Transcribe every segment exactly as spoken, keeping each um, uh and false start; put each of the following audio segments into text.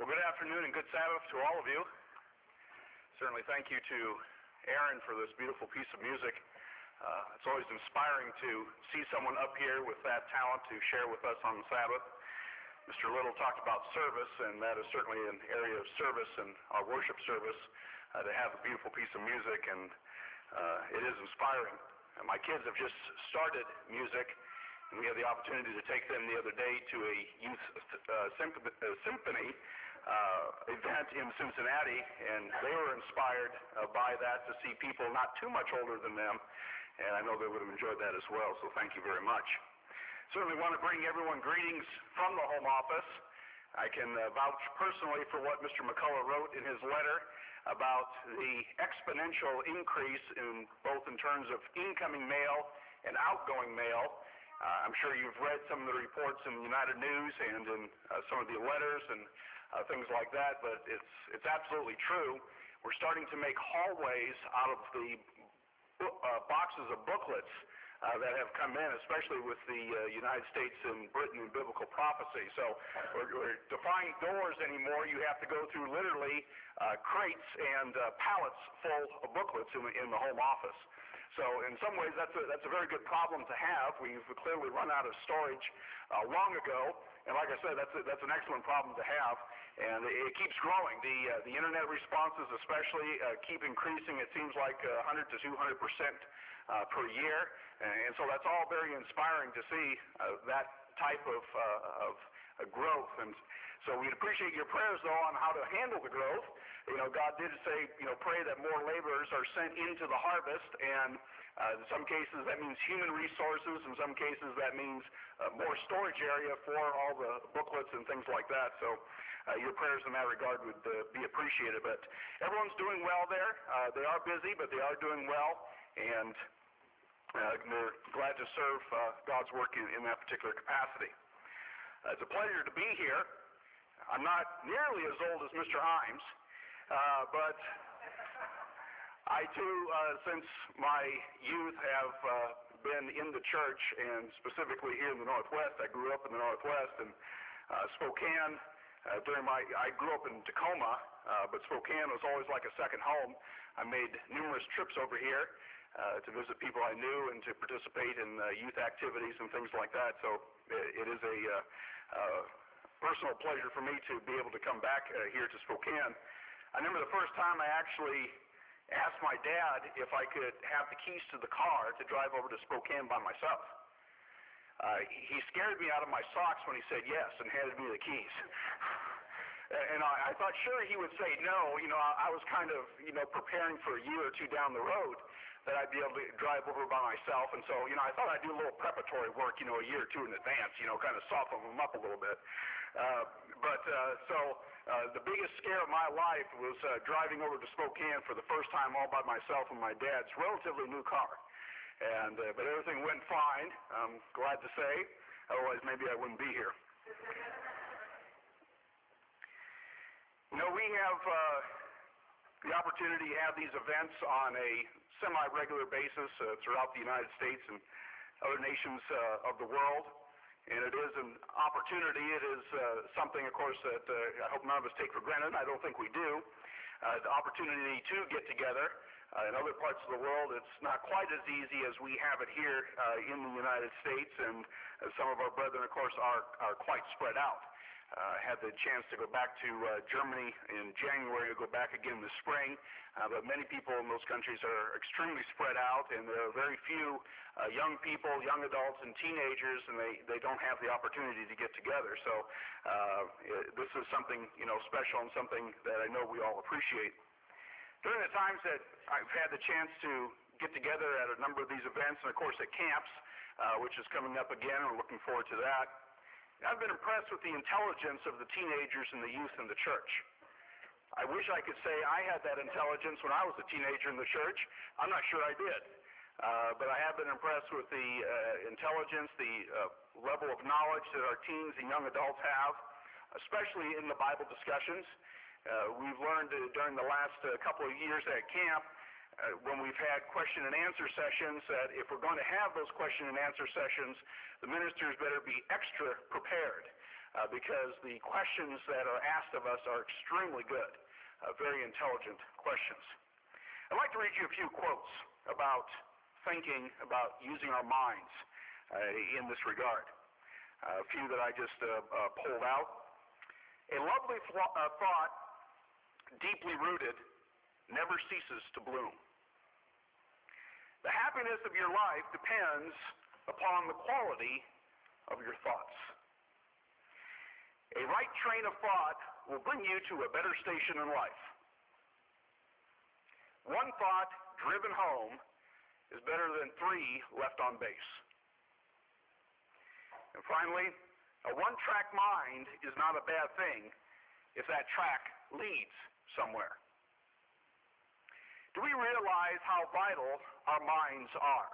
Well, good afternoon and good Sabbath to all of you. Certainly thank you to Aaron for this beautiful piece of music. Uh, it's always inspiring to see someone up here with that talent to share with us on the Sabbath. Mister Little talked about service, and that is certainly an area of service in our worship service, uh, to have a beautiful piece of music, and uh, it is inspiring. And my kids have just started music, and we had the opportunity to take them the other day to a youth uh, symp- uh, symphony uh, event in Cincinnati, and they were inspired uh, by that to see people not too much older than them, and I know they would have enjoyed that as well, so thank you very much. Certainly want to bring everyone greetings from the home office. I can uh, vouch personally for what Mister McCullough wrote in his letter about the exponential increase in both in terms of incoming mail and outgoing mail. Uh, I'm sure you've read some of the reports in the United News and in uh, some of the letters and uh, things like that, but it's it's absolutely true. We're starting to make hallways out of the uh, boxes of booklets uh, that have come in, especially with the uh, United States and Britain and biblical prophecy. So we're, we're, to find doors anymore, you have to go through literally uh, crates and uh, pallets full of booklets in the, in the home office. So in some ways, that's a, that's a very good problem to have. We've clearly run out of storage uh, long ago, and like I said, that's a, that's an excellent problem to have, and it, it keeps growing. The uh, the internet responses, especially, uh, keep increasing. It seems like uh, one hundred to two hundred percent uh, per year, and, and so that's all very inspiring to see uh, that type of uh, of uh, growth. And so we'd appreciate your prayers, though, on how to handle the growth. You know, God did say, you know, pray that more laborers are sent into the harvest, and uh, in some cases that means human resources, in some cases that means uh, more storage area for all the booklets and things like that. So uh, your prayers in that regard would uh, be appreciated. But everyone's doing well there. Uh, they are busy, but they are doing well, and uh, they're glad to serve uh, God's work in, in that particular capacity. Uh, it's a pleasure to be here. I'm not nearly as old as Mister Himes, uh, but I too, uh, since my youth, have uh, been in the church, and specifically here in the Northwest. I grew up in the Northwest, and uh, Spokane, uh, during my, I grew up in Tacoma, uh, but Spokane was always like a second home. I made numerous trips over here uh, to visit people I knew and to participate in uh, youth activities and things like that, so it, it is a uh, uh, personal pleasure for me to be able to come back uh, here to Spokane. I remember the first time I actually asked my dad if I could have the keys to the car to drive over to Spokane by myself. Uh, he scared me out of my socks when he said yes and handed me the keys. And I, I thought sure he would say no. You know, I, I was kind of, you know, preparing for a year or two down the road that I'd be able to drive over by myself. And so, you know, I thought I'd do a little preparatory work, you know, a year or two in advance, you know, kind of soften them up a little bit. Uh, but uh, so uh, the biggest scare of my life was uh, driving over to Spokane for the first time all by myself in my dad's relatively new car. And uh, but everything went fine, I'm glad to say. Otherwise, maybe I wouldn't be here. You know, we have uh, the opportunity to have these events on a semi-regular basis uh, throughout the United States and other nations uh, of the world, and it is an opportunity. It is uh, something, of course, that uh, I hope none of us take for granted. I don't think we do. Uh, the opportunity to get together. Uh, in other parts of the world, it's not quite as easy as we have it here uh, in the United States, and uh, some of our brethren, of course, are, are quite spread out. I uh, had the chance to go back to uh, Germany in January, to go back again this spring, uh, but many people in those countries are extremely spread out, and there are very few uh, young people, young adults, and teenagers, and they, they don't have the opportunity to get together. So uh, this is something, you know, special and something that I know we all appreciate. During the times that I've had the chance to get together at a number of these events, and of course at camps, uh, which is coming up again, and we're looking forward to that, I've been impressed with the intelligence of the teenagers and the youth in the church. I wish I could say I had that intelligence when I was a teenager in the church. I'm not sure I did. Uh, but I have been impressed with the uh, intelligence, the uh, level of knowledge that our teens and young adults have, especially in the Bible discussions. Uh, we've learned uh, during the last uh, couple of years at camp, Uh, when we've had question and answer sessions, that if we're going to have those question and answer sessions, the ministers better be extra prepared. uh, because the questions that are asked of us are extremely good, uh, very intelligent questions. I'd like to read you a few quotes about thinking, about using our minds uh, in this regard. Uh, a few that I just uh, uh, pulled out. A lovely fl- uh, thought, deeply rooted, never ceases to bloom. The happiness of your life depends upon the quality of your thoughts. A right train of thought will bring you to a better station in life. One thought driven home is better than three left on base. And finally, a one-track mind is not a bad thing if that track leads somewhere. Do we realize how vital our minds are?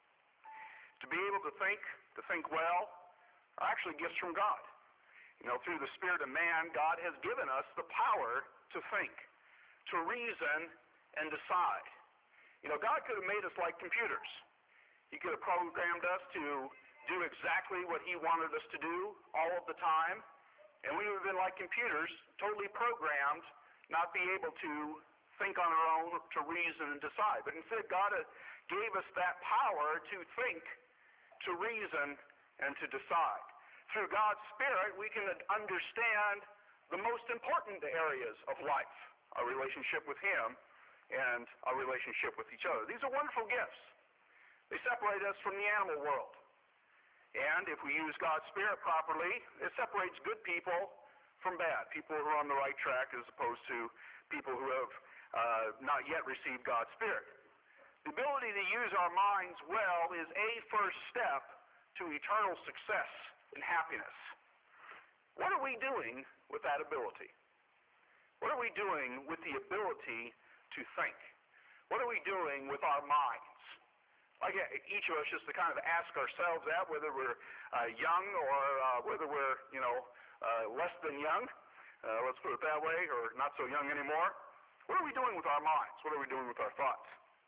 To be able to think, to think well, are actually gifts from God. You know, through the spirit of man, God has given us the power to think, to reason, and decide. You know, God could have made us like computers. He could have programmed us to do exactly what he wanted us to do all of the time, and we would have been like computers, totally programmed, not be able to think on our own, to reason and decide. But instead, God gave us that power to think, to reason, and to decide. Through God's Spirit, we can understand the most important areas of life, our relationship with him and our relationship with each other. These are wonderful gifts. They separate us from the animal world. And if we use God's Spirit properly, it separates good people from bad, people who are on the right track as opposed to people who have uh, not yet received God's Spirit. The ability to use our minds well is a first step to eternal success and happiness. What are we doing with that ability? What are we doing with the ability to think? What are we doing with our minds? Like each of us just to kind of ask ourselves that, whether we're uh, young or uh, whether we're, you know, uh, less than young, uh, let's put it that way, or not so young anymore. What are we doing with our minds? What are we doing with our thoughts?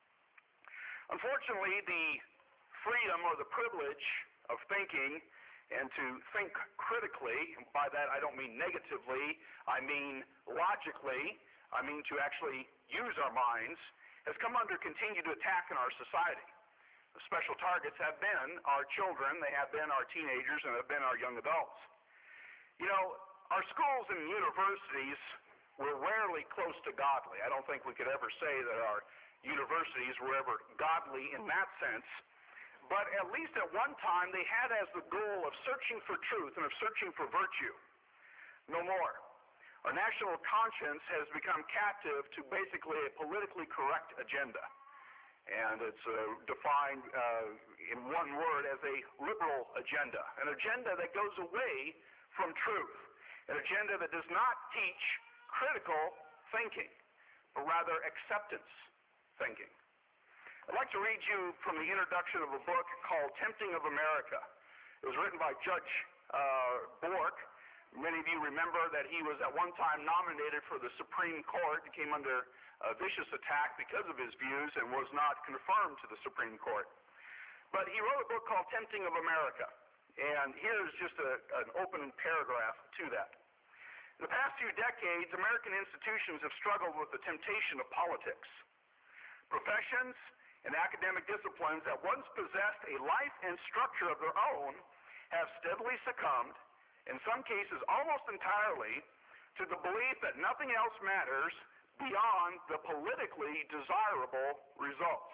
Unfortunately, the freedom or the privilege of thinking and to think critically, and by that I don't mean negatively, I mean logically, I mean to actually use our minds, has come under continued attack in our society. The special targets have been our children, they have been our teenagers, and have been our young adults. You know, our schools and universities were rarely close to godly. I don't think we could ever say that our universities were ever godly in that sense, but at least at one time they had as the goal of searching for truth and of searching for virtue. No more. Our national conscience has become captive to basically a politically correct agenda. And it's uh, defined uh, in one word as a liberal agenda, an agenda that goes away from truth, an agenda that does not teach critical thinking, but rather acceptance thinking. I'd like to read you from the introduction of a book called Tempting of America. It was written by Judge uh, Bork. Many of you remember that he was at one time nominated for the Supreme Court. He came under a vicious attack because of his views and was not confirmed to the Supreme Court. But he wrote a book called Tempting of America. And here's just a, an open paragraph to that. In the past few decades, American institutions have struggled with the temptation of politics. Professions and academic disciplines that once possessed a life and structure of their own have steadily succumbed, in some cases almost entirely, to the belief that nothing else matters beyond the politically desirable results.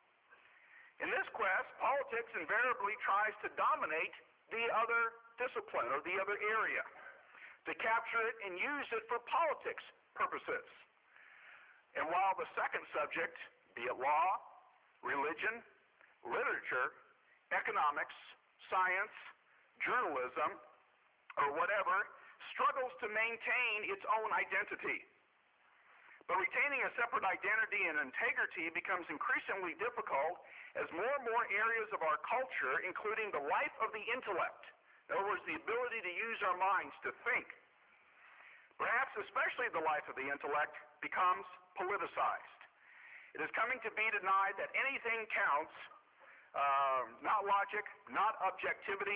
In this quest, politics invariably tries to dominate the other discipline or the other area, to capture it and use it for politics purposes. And while the second subject, be it law, religion, literature, economics, science, journalism, or whatever, struggles to maintain its own identity. But retaining a separate identity and integrity becomes increasingly difficult as more and more areas of our culture, including the life of the intellect, in other words, the ability to use our minds to think, perhaps especially the life of the intellect, becomes politicized. It is coming to be denied that anything counts, uh, not logic, not objectivity,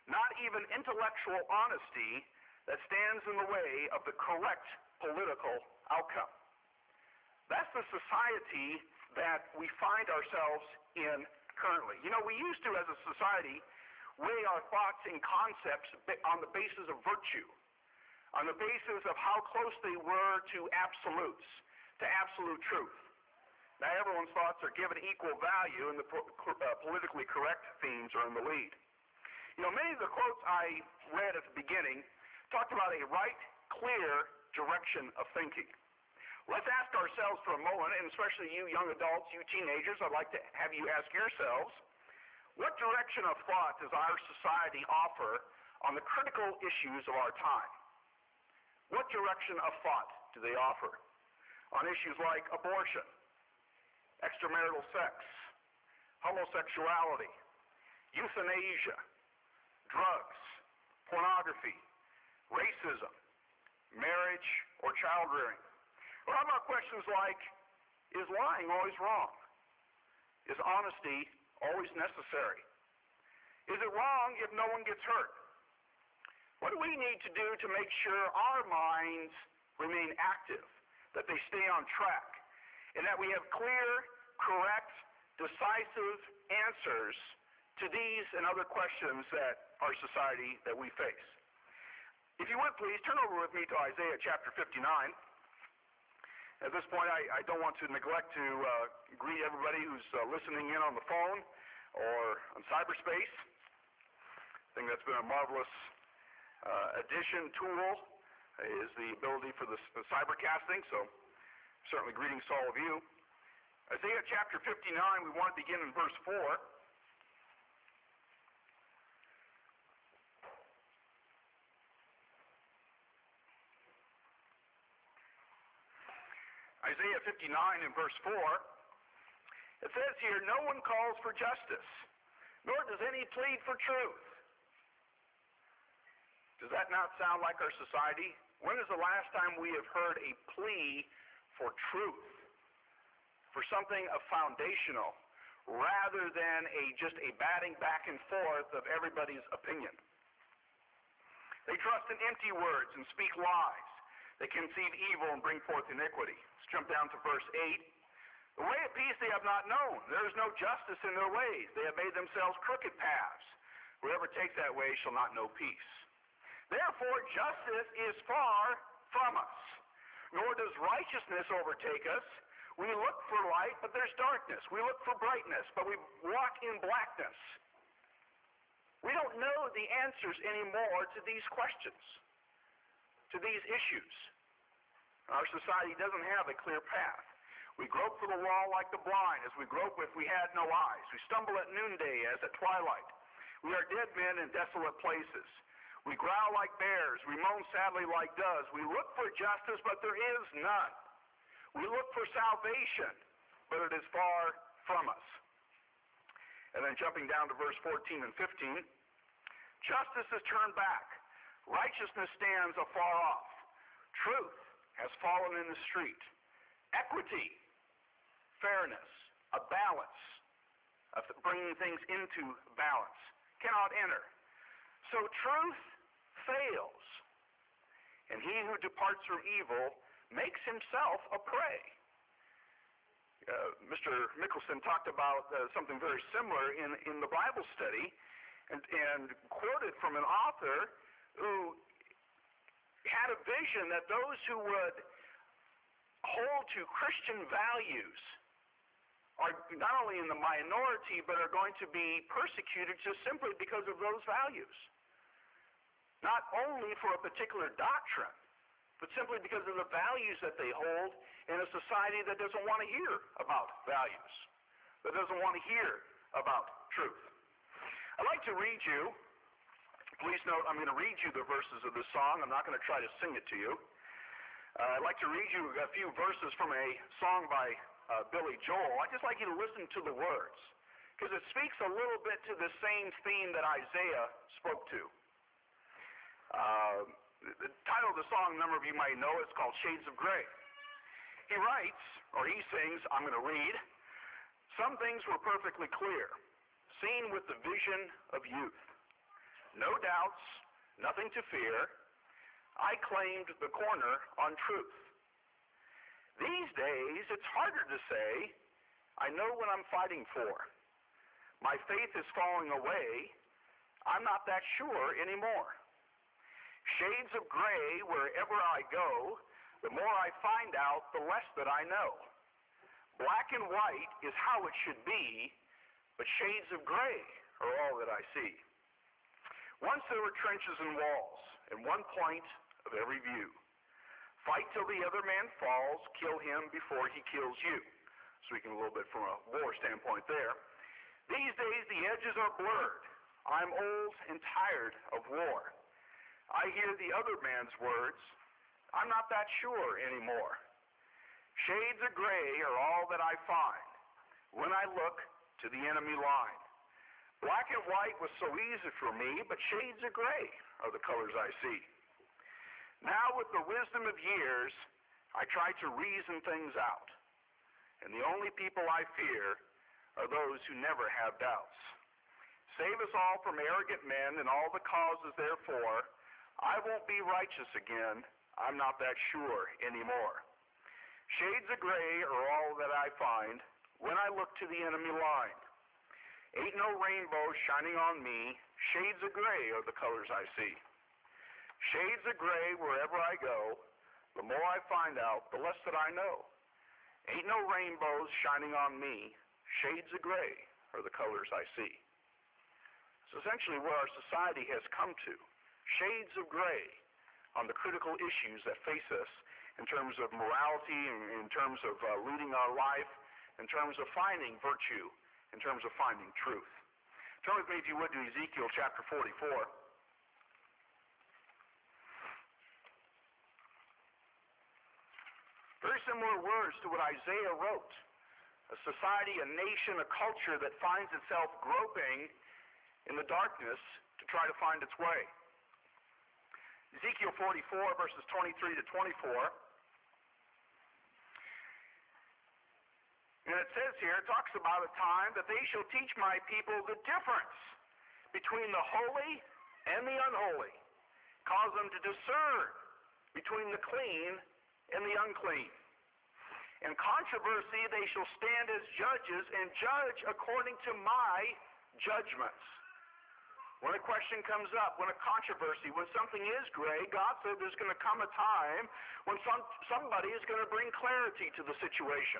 not even intellectual honesty that stands in the way of the correct political outcome. That's the society that we find ourselves in currently. You know, we used to, as a society, weigh our thoughts and concepts on the basis of virtue, on the basis of how close they were to absolutes, to absolute truth. Now, everyone's thoughts are given equal value, and the po- uh, politically correct themes are in the lead. You know, many of the quotes I read at the beginning talked about a right, clear direction of thinking. Let's ask ourselves for a moment, and especially you young adults, you teenagers, I'd like to have you ask yourselves, what direction of thought does our society offer on the critical issues of our time? What direction of thought do they offer on issues like abortion, extramarital sex, homosexuality, euthanasia, drugs, pornography, racism, marriage, or child rearing? Or how about questions like, is lying always wrong? Is honesty always necessary? Is it wrong if no one gets hurt? What do we need to do to make sure our minds remain active, that they stay on track, and that we have clear, correct, decisive answers to these and other questions that our society, that we face? If you would, please, turn over with me to Isaiah chapter fifty-nine. At this point, I, I don't want to neglect to uh, greet everybody who's uh, listening in on the phone or on cyberspace. I think that's been a marvelous uh, addition, tool, is the ability for the, the cybercasting, so certainly greetings to all of you. Isaiah chapter fifty-nine, we want to begin in verse four. Isaiah fifty-nine in verse four, it says here, no one calls for justice, nor does any plead for truth. Does that not sound like our society? When is the last time we have heard a plea for truth, for something of foundational, rather than a just a batting back and forth of everybody's opinion? They trust in empty words and speak lies. They conceive evil and bring forth iniquity. Let's jump down to verse eight. The way of peace they have not known. There is no justice in their ways. They have made themselves crooked paths. Whoever takes that way shall not know peace. Therefore, justice is far from us, nor does righteousness overtake us. We look for light, but there's darkness. We look for brightness, but we walk in blackness. We don't know the answers anymore to these questions, to these issues. Our society doesn't have a clear path. We grope for the wall like the blind, as we grope if we had no eyes. We stumble at noonday as at twilight. We are dead men in desolate places. We growl like bears. We moan sadly like doves. We look for justice, but there is none. We look for salvation, but it is far from us. And then jumping down to verse fourteen and fifteen, justice is turned back. Righteousness stands afar off. Truth has fallen in the street. Equity, fairness, a balance, of bringing things into balance, cannot enter. So truth fails, and he who departs from evil makes himself a prey. Uh, Mister Mickelson talked about uh, something very similar in, in the Bible study, and, and quoted from an author who had a vision that those who would hold to Christian values are not only in the minority, but are going to be persecuted just simply because of those values. Not only for a particular doctrine, but simply because of the values that they hold in a society that doesn't want to hear about values, that doesn't want to hear about truth. I'd like to read you, please note I'm going to read you the verses of this song. I'm not going to try to sing it to you. Uh, I'd like to read you a few verses from a song by uh, Billy Joel. I'd just like you to listen to the words, because it speaks a little bit to the same theme that Isaiah spoke to. Uh, the title of the song, a number of you might know, it's called Shades of Gray. He writes, or he sings, I'm going to read, some things were perfectly clear, seen with the vision of youth. no doubts, nothing to fear. I claimed the corner on truth. These days, it's harder to say, I know what I'm fighting for. My faith is falling away. I'm not that sure anymore. Shades of gray wherever I go, the more I find out, the less that I know. Black and white is how it should be, but shades of gray are all that I see. Once there were trenches and walls, and one point of every view. Fight till the other man falls, kill him before he kills you. Speaking a little bit from a war standpoint there. These days the edges are blurred. I'm old and tired of war. I hear the other man's words. I'm not that sure anymore. Shades of gray are all that I find when I look to the enemy line. Black and white was so easy for me, but shades of gray are the colors I see. Now with the wisdom of years, I try to reason things out. And the only people I fear are those who never have doubts. Save us all from arrogant men and all the causes therefore. I won't be righteous again. I'm not that sure anymore. Shades of gray are all that I find when I look to the enemy line. Ain't no rainbow shining on me. Shades of gray are the colors I see. Shades of gray wherever I go. The more I find out, the less that I know. Ain't no rainbows shining on me. Shades of gray are the colors I see. It's essentially where our society has come to. Shades of gray on the critical issues that face us in terms of morality, in terms of uh, leading our life, in terms of finding virtue, in terms of finding truth. Turn with me, if you would, to Ezekiel chapter forty-four. Very similar words to what Isaiah wrote. A society, a nation, a culture that finds itself groping in the darkness to try to find its way. Ezekiel forty-four, verses twenty-three to twenty-four. And it says here, it talks about a time that they shall teach my people the difference between the holy and the unholy. Cause them to discern between the clean and the unclean. In controversy they shall stand as judges and judge according to my judgments. When a question comes up, when a controversy, when something is gray, God said there's going to come a time when some, somebody is going to bring clarity to the situation.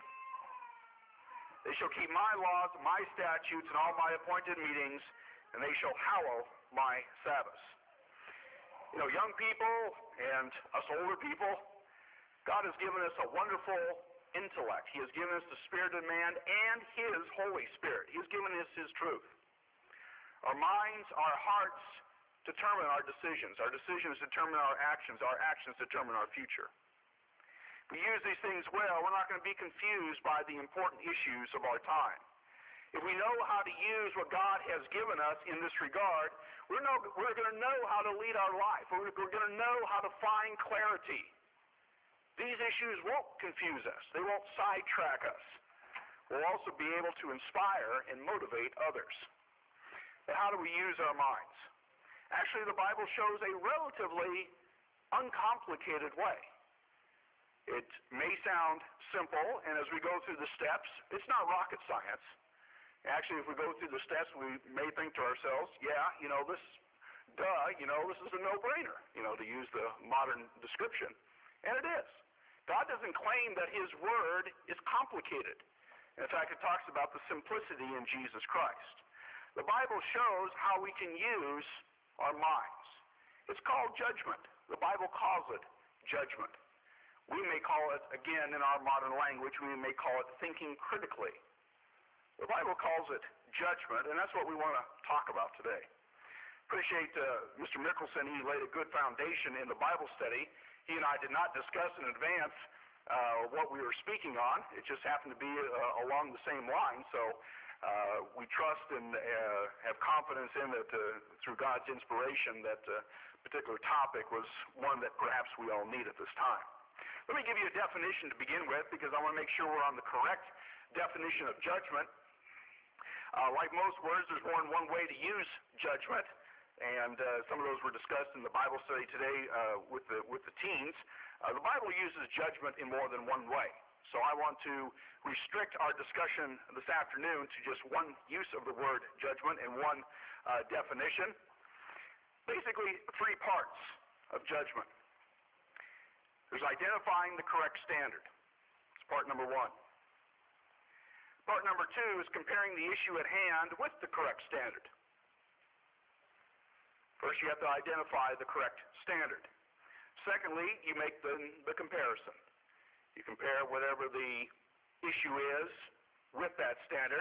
They shall keep my laws, my statutes, and all my appointed meetings, and they shall hallow my Sabbaths. You know, young people and us older people, God has given us a wonderful intellect. He has given us the Spirit of man and His Holy Spirit. He has given us His truth. Our minds, our hearts determine our decisions. Our decisions determine our actions. Our actions determine our future. If we use these things well, we're not going to be confused by the important issues of our time. If we know how to use what God has given us in this regard, we're, no, we're going to know how to lead our life. We're, we're going to know how to find clarity. These issues won't confuse us. They won't sidetrack us. We'll also be able to inspire and motivate others. But how do we use our minds? Actually, the Bible shows a relatively uncomplicated way. It may sound simple, and as we go through the steps, it's not rocket science. Actually, if we go through the steps, we may think to ourselves, yeah, you know, this, duh, you know, this is a no-brainer, you know, to use the modern description. And it is. God doesn't claim that His Word is complicated. In fact, it talks about the simplicity in Jesus Christ. The Bible shows how we can use our minds. It's called judgment. The Bible calls it judgment. We may call it, again, in our modern language, we may call it thinking critically. The Bible calls it judgment, and that's what we want to talk about today. Appreciate uh, Mister Mickelson. He laid a good foundation in the Bible study. He and I did not discuss in advance uh, what we were speaking on. It just happened to be uh, along the same line, so uh, we trust and uh, have confidence in that uh, through God's inspiration that uh, particular topic was one that perhaps we all need at this time. Let me give you a definition to begin with, because I want to make sure we're on the correct definition of judgment. Uh, like most words, there's more than one way to use judgment. and uh, some of those were discussed in the Bible study today uh, with the with the teens. Uh, the Bible uses judgment in more than one way. So I want to restrict our discussion this afternoon to just one use of the word judgment and one uh, definition. Basically, three parts of judgment. There's identifying the correct standard. It's part number one. Part number two is comparing the issue at hand with the correct standard. First, you have to identify the correct standard. Secondly, you make the, the comparison. You compare whatever the issue is with that standard.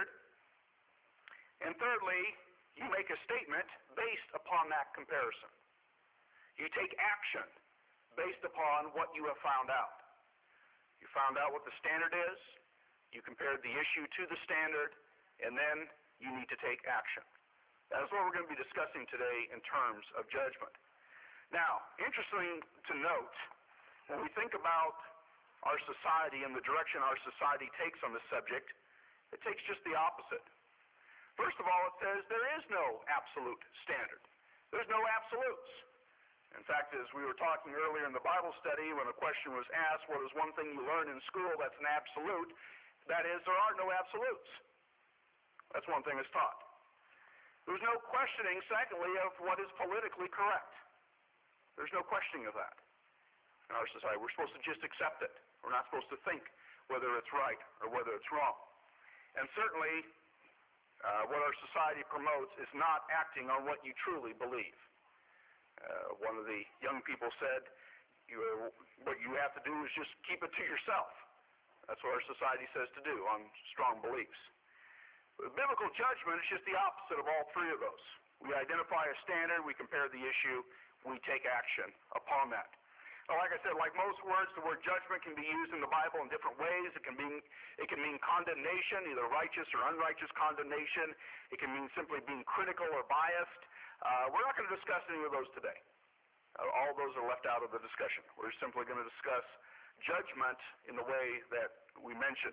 And thirdly, you make a statement based upon that comparison. You take action based upon what you have found out. You found out what the standard is, you compared the issue to the standard, and then you need to take action. That is what we're going to be discussing today in terms of judgment. Now, interesting to note, when we think about our society and the direction our society takes on this subject, it takes just the opposite. First of all, it says there is no absolute standard. There's no absolutes. In fact, as we were talking earlier in the Bible study, when a question was asked, what is one thing you learn in school that's an absolute? That is, there are no absolutes. That's one thing that's taught. There's no questioning, secondly, of what is politically correct. There's no questioning of that in our society. We're supposed to just accept it. We're not supposed to think whether it's right or whether it's wrong. And certainly, uh, what our society promotes is not acting on what you truly believe. Uh, one of the young people said, you, uh, what you have to do is just keep it to yourself. That's what our society says to do on strong beliefs. But biblical judgment is just the opposite of all three of those. We identify a standard, we compare the issue, we take action upon that. Now, like I said, like most words, the word judgment can be used in the Bible in different ways. It can mean, it can mean condemnation, either righteous or unrighteous condemnation. It can mean simply being critical or biased. Uh, we're not going to discuss any of those today. Uh, all those are left out of the discussion. We're simply going to discuss judgment in the way that we mentioned.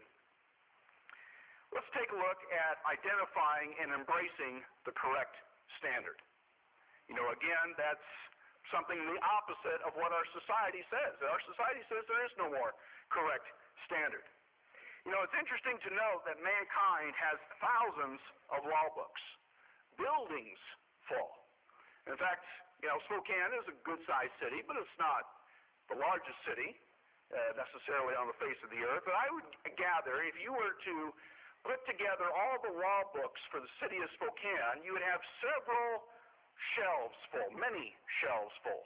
Let's take a look at identifying and embracing the correct standard. You know, again, that's something the opposite of what our society says. Our society says there is no more correct standard. You know, it's interesting to note that mankind has thousands of law books, buildings full. In fact, you know, Spokane is a good-sized city, but it's not the largest city uh, necessarily on the face of the earth. But I would gather if you were to put together all the law books for the city of Spokane, you would have several shelves full, many shelves full.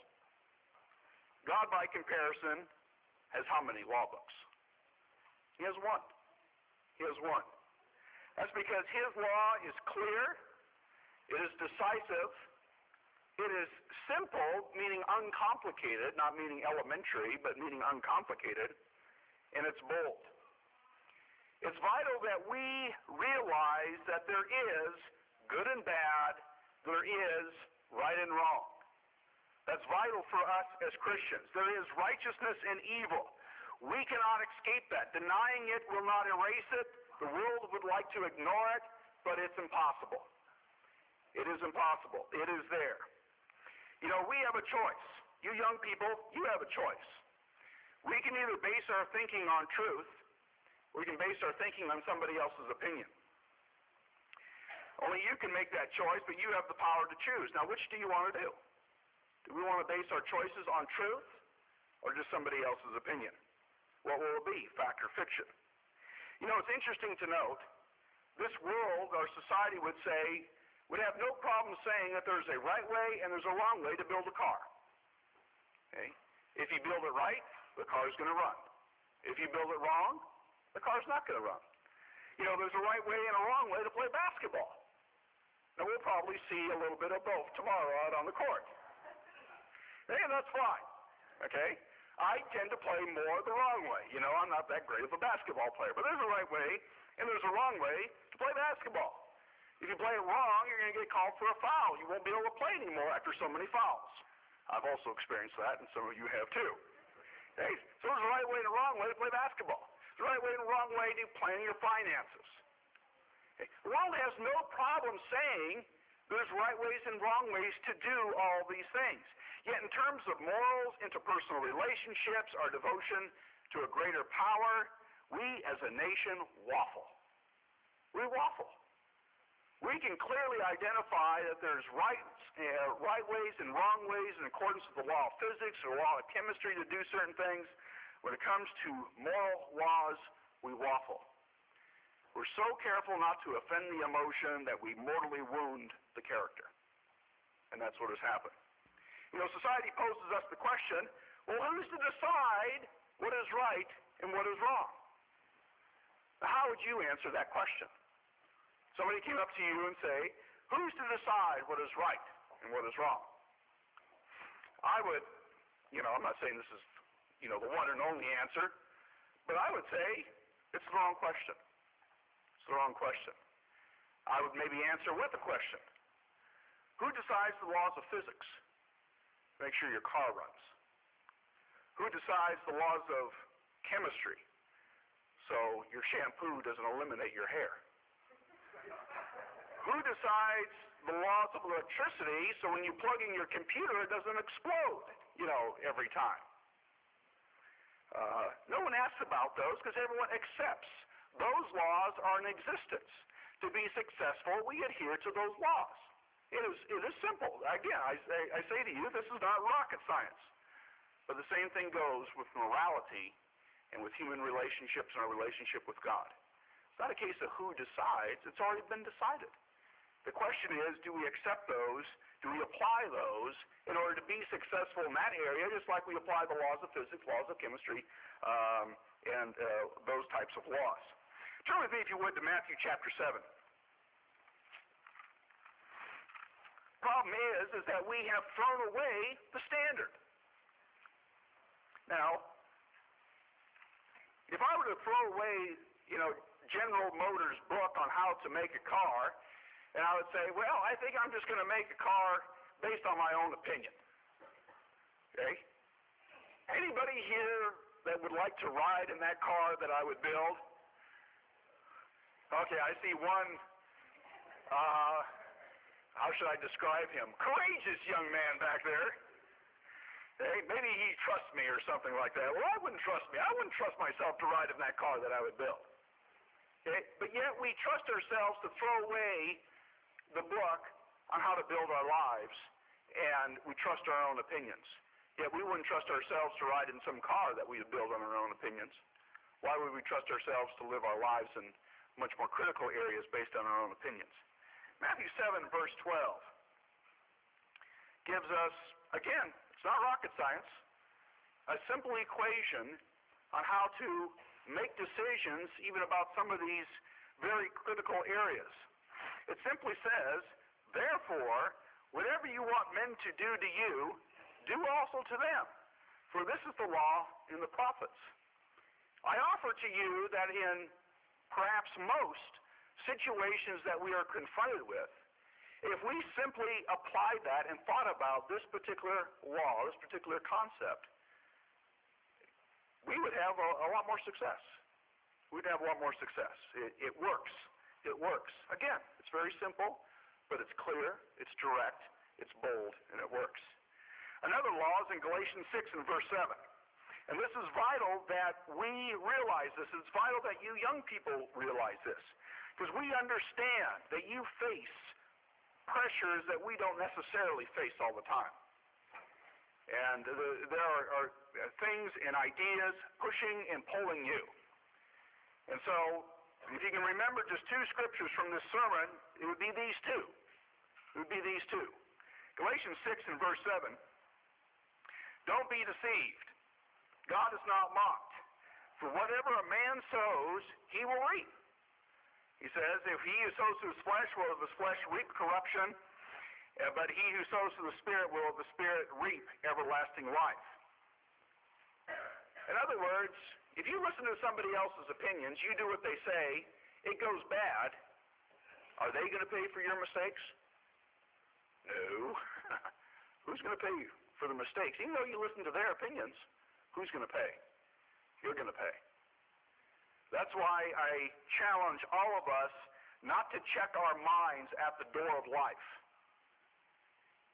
God, by comparison, has how many law books? He has one. He has one. That's because his law is clear, it is decisive, it is simple, meaning uncomplicated, not meaning elementary, but meaning uncomplicated, and it's bold. It's vital that we realize that there is good and bad, there is right and wrong. That's vital for us as Christians. There is righteousness and evil. We cannot escape that. Denying it will not erase it. The world would like to ignore it, but it's impossible. It is impossible. It is there. You know, we have a choice. You young people, you have a choice. We can either base our thinking on truth, or we can base our thinking on somebody else's opinion. Only you can make that choice, but you have the power to choose. Now, which do you want to do? Do we want to base our choices on truth or just somebody else's opinion? What will it be, fact or fiction? You know, it's interesting to note, this world, our society would say, would have no problem saying that there's a right way and there's a wrong way to build a car. Okay? If you build it right, the car's going to run. If you build it wrong, the car's not going to run. You know, there's a right way and a wrong way to play basketball. Now, we'll probably see a little bit of both tomorrow out on the court. And that's fine, okay? I tend to play more the wrong way. You know, I'm not that great of a basketball player. But there's a right way and there's a wrong way to play basketball. If you play it wrong, you're going to get called for a foul. You won't be able to play anymore after so many fouls. I've also experienced that, and some of you have too. Okay? So there's a right way and a wrong way to play basketball. There's a right way and a wrong way to plan your finances. Okay? The world has no problem saying There's right ways and wrong ways to do all these things. Yet in terms of morals, interpersonal relationships, our devotion to a greater power, we as a nation waffle. We waffle. We can clearly identify that there's right, uh, right ways and wrong ways in accordance with the law of physics or law of chemistry to do certain things. When it comes to moral laws, we waffle. We're so careful not to offend the emotion that we mortally wound the character. And that's what has happened. You know, society poses us the question, well, who's to decide what is right and what is wrong? Now, how would you answer that question? Somebody came up to you and say, who's to decide what is right and what is wrong? I would, you know, I'm not saying this is, you know, the one and only answer, but I would say it's the wrong question. It's the wrong question. I would maybe answer with a question. Who decides the laws of physics? Make sure your car runs. Who decides the laws of chemistry so your shampoo doesn't eliminate your hair? Who decides the laws of electricity so when you plug in your computer it doesn't explode, you know, every time? Uh, no one asks about those because everyone accepts those laws are in existence. To be successful, we adhere to those laws. It is, it is simple. Again, I say, I say to you, this is not rocket science. But the same thing goes with morality and with human relationships and our relationship with God. It's not a case of who decides. It's already been decided. The question is, do we accept those? Do we apply those in order to be successful in that area, just like we apply the laws of physics, laws of chemistry, um, and uh, those types of laws? Turn with me, if you would, to Matthew chapter seven. Problem is, is that we have thrown away the standard. Now, if I were to throw away, you know, General Motors' book on how to make a car, and I would say, well, I think I'm just going to make a car based on my own opinion. Okay? Anybody here that would like to ride in that car that I would build? Okay, I see one, uh, how should I describe him? Courageous young man back there. Okay, maybe he trusts me or something like that. Well, I wouldn't trust me. I wouldn't trust myself to ride in that car that I would build. Okay? But yet we trust ourselves to throw away the book on how to build our lives, and we trust our own opinions. Yet we wouldn't trust ourselves to ride in some car that we would build on our own opinions. Why would we trust ourselves to live our lives in much more critical areas based on our own opinions? Matthew seven, verse twelve gives us, again, it's not rocket science, a simple equation on how to make decisions even about some of these very critical areas. It simply says, therefore, whatever you want men to do to you, do also to them, for this is the law and the prophets. I offer to you that in perhaps most situations that we are confronted with, if we simply applied that and thought about this particular law, this particular concept, we would have a, a lot more success. We'd have a lot more success. It, it works. It works. Again, it's very simple, but it's clear, it's direct, it's bold, and it works. Another law is in Galatians six and verse seven. And this is vital that we realize this. It's vital that you young people realize this. Because we understand that you face pressures that we don't necessarily face all the time. And the, there are, are things and ideas pushing and pulling you. And so, if you can remember just two scriptures from this sermon, it would be these two. It would be these two. Galatians six and verse seven. Don't be deceived. God is not mocked. For whatever a man sows, he will reap. He says, if he who sows to his flesh will of his flesh reap corruption, uh, but he who sows to the Spirit will of the Spirit reap everlasting life. In other words, if you listen to somebody else's opinions, you do what they say, it goes bad, are they going to pay for your mistakes? No. Who's going to pay for the mistakes? Even though you listen to their opinions, who's going to pay? You're going to pay. That's why I challenge all of us not to check our minds at the door of life.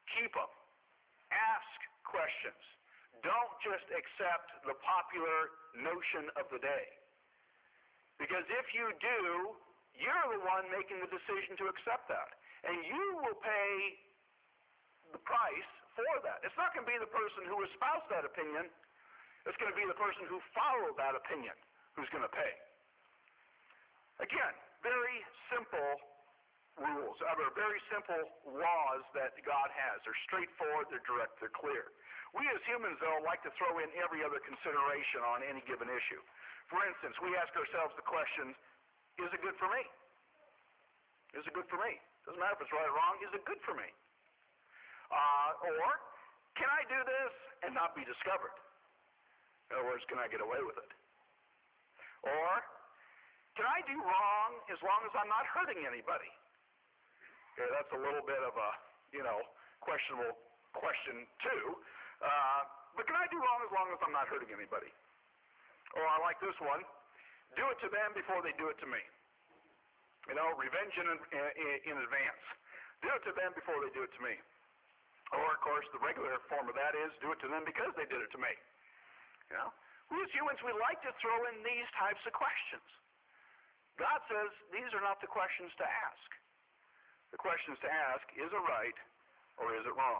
Keep them. Ask questions. Don't just accept the popular notion of the day. Because if you do, you're the one making the decision to accept that. And you will pay the price for that. It's not going to be the person who espoused that opinion. It's going to be the person who followed that opinion who's going to pay. Again, very simple rules, other very simple laws that God has. They're straightforward, they're direct, they're clear. We as humans, though, like to throw in every other consideration on any given issue. For instance, we ask ourselves the question, is it good for me? Is it good for me? Doesn't matter if it's right or wrong, is it good for me? Uh, or, can I do this and not be discovered? In other words, can I get away with it? Or, can I do wrong as long as I'm not hurting anybody? Okay, that's a little bit of a, you know, questionable question too. Uh, but can I do wrong as long as I'm not hurting anybody? Or I like this one, do it to them before they do it to me. You know, revenge in, in, in advance. Do it to them before they do it to me. Or, of course, the regular form of that is do it to them because they did it to me. You know, we as humans, we like to throw in these types of questions. God says these are not the questions to ask. The questions to ask, is it right or is it wrong?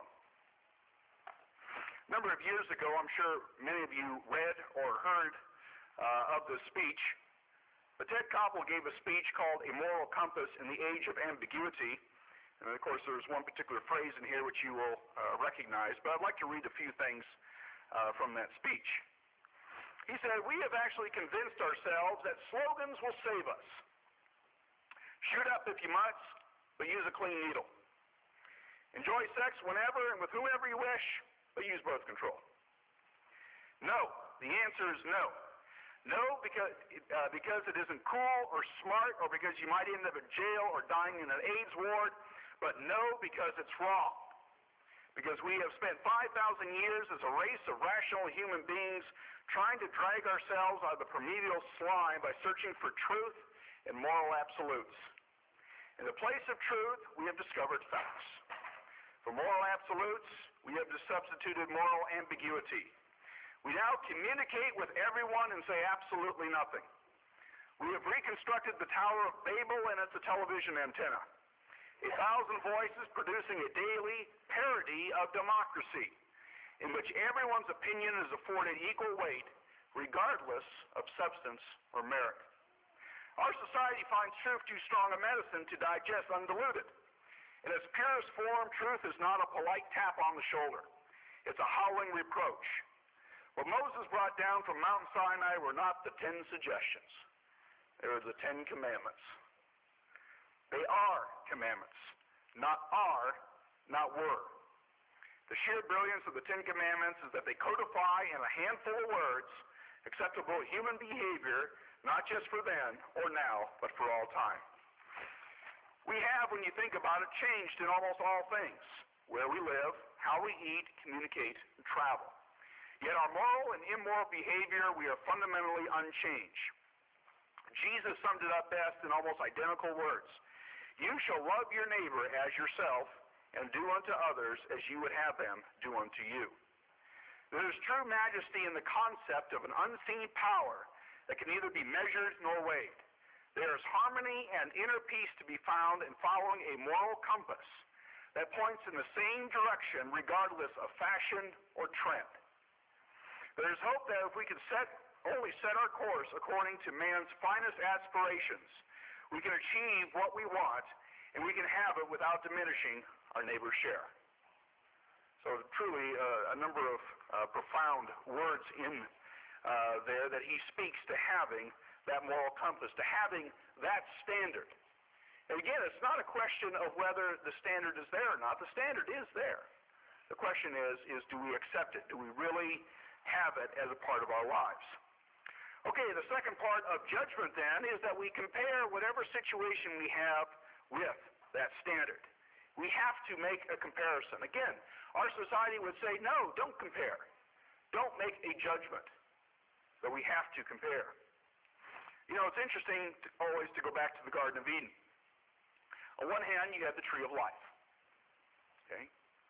A number of years ago, I'm sure many of you read or heard uh, of this speech, but Ted Koppel gave a speech called A Moral Compass in the Age of Ambiguity. And of course, there's one particular phrase in here which you will uh, recognize, but I'd like to read a few things uh, from that speech. He said, we have actually convinced ourselves that slogans will save us. Shoot up if you must, but use a clean needle. Enjoy sex whenever and with whomever you wish, but use birth control. No. The answer is no. No, because, uh, because it isn't cool or smart, or because you might end up in jail or dying in an AIDS ward, but no, because it's wrong. Because we have spent five thousand years as a race of rational human beings trying to drag ourselves out of the primordial slime by searching for truth and moral absolutes. In the place of truth, we have discovered facts. For moral absolutes, we have substituted moral ambiguity. We now communicate with everyone and say absolutely nothing. We have reconstructed the Tower of Babel and it's a television antenna. A thousand voices producing a daily parody of democracy, in which everyone's opinion is afforded equal weight, regardless of substance or merit. Our society finds truth too strong a medicine to digest undiluted. In its purest form, truth is not a polite tap on the shoulder. It's a howling reproach. What Moses brought down from Mount Sinai were not the ten suggestions. They were the Ten Commandments. They are commandments, not are, not were. The sheer brilliance of the Ten Commandments is that they codify in a handful of words acceptable human behavior, not just for then or now, but for all time. We have, when you think about it, changed in almost all things. Where we live, how we eat, communicate, and travel. Yet our moral and immoral behavior, we are fundamentally unchanged. Jesus summed it up best in almost identical words. You shall love your neighbor as yourself, and do unto others as you would have them do unto you. There is true majesty in the concept of an unseen power that can neither be measured nor weighed. There is harmony and inner peace to be found in following a moral compass that points in the same direction regardless of fashion or trend. There is hope that if we can set, only set our course according to man's finest aspirations, we can achieve what we want, and we can have it without diminishing our neighbor's share. So truly uh, a number of uh, profound words in uh, there that he speaks to having that moral compass, to having that standard. And again, it's not a question of whether the standard is there or not. The standard is there. The question is, is do we accept it? Do we really have it as a part of our lives? Okay, the second part of judgment then is that we compare whatever situation we have with that standard. We have to make a comparison. Again, our society would say, no, don't compare. Don't make a judgment. But we have to compare. You know, it's interesting to, always to go back to the Garden of Eden. On one hand, you have the tree of life. Okay?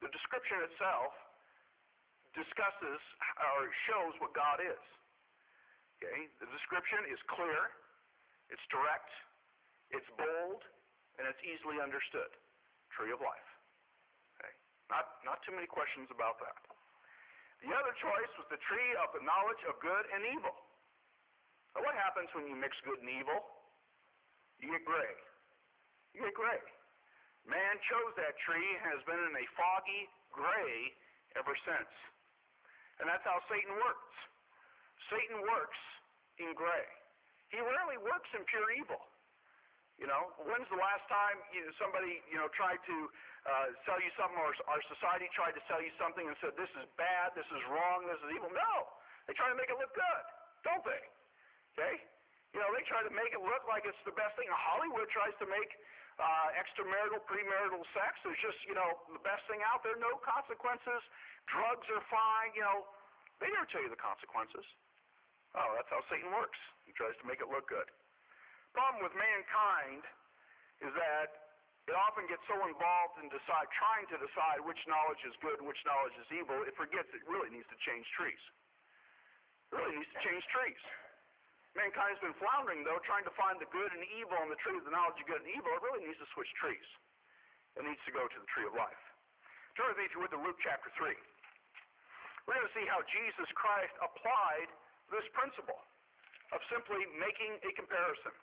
The description itself discusses or shows what God is. Okay? The description is clear, it's direct, it's bold, and it's easily understood. Tree of life. Okay? Not, not too many questions about that. The other choice was the tree of the knowledge of good and evil. Now, what happens when you mix good and evil? You get gray. You get gray. Man chose that tree and has been in a foggy gray ever since. And that's how Satan works. Satan works in gray. He rarely works in pure evil. You know, when's the last time you know, somebody, you know, tried to uh, sell you something, or our society tried to sell you something and said, this is bad, this is wrong, this is evil? No. They try to make it look good, don't they? Okay? You know, they try to make it look like it's the best thing. Hollywood tries to make uh, extramarital, premarital sex is just, you know, the best thing out there. No consequences. Drugs are fine. You know, they never tell you the consequences. Oh, that's how Satan works. He tries to make it look good. Problem with mankind is that it often gets so involved in decide, trying to decide which knowledge is good and which knowledge is evil, it forgets it really needs to change trees. It really needs to change trees. Mankind's been floundering, though, trying to find the good and evil in the tree of the knowledge of good and evil. It really needs to switch trees. It needs to go to the tree of life. Turn with me, if you would, to Luke chapter three. We're going to see how Jesus Christ applied this principle of simply making a comparison.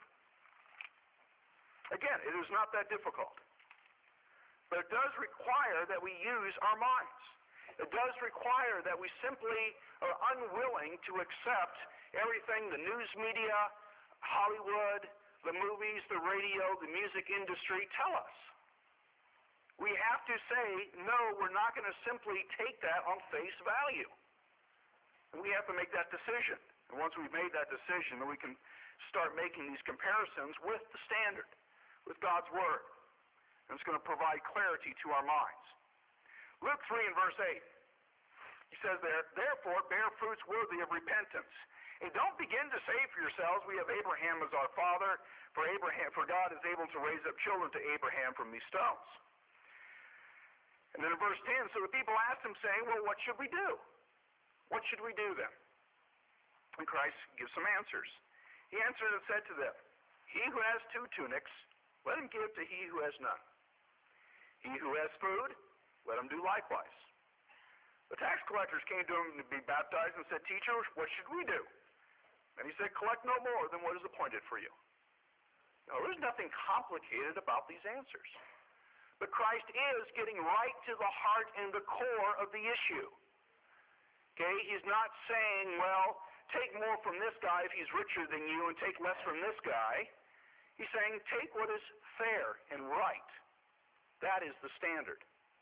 Again, it is not that difficult. But it does require that we use our minds. It does require that we simply are unwilling to accept everything the news media, Hollywood, the movies, the radio, the music industry tell us. We have to say, no, we're not going to simply take that on face value. We have to make that decision. And once we've made that decision, then we can start making these comparisons with the standard, with God's Word. And it's going to provide clarity to our minds. Luke three and verse eight. He says there, therefore bear fruits worthy of repentance. And don't begin to say for yourselves, we have Abraham as our father, for Abraham, for God is able to raise up children to Abraham from these stones. And then in verse ten, so the people asked him, saying, well, what should we do? What should we do then? And Christ gives some answers. He answered and said to them, he who has two tunics, let him give to he who has none. He who has food, let him do likewise. The tax collectors came to him to be baptized and said, teacher, what should we do? And he said, collect no more than what is appointed for you. Now, there's nothing complicated about these answers. But Christ is getting right to the heart and the core of the issue. Okay? He's not saying, well, take more from this guy if he's richer than you and take less from this guy. He's saying, take what is fair and right. That is the standard.